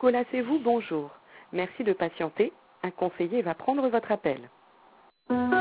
Nicolas, c'est vous, bonjour. Merci de patienter. Un conseiller va prendre votre appel.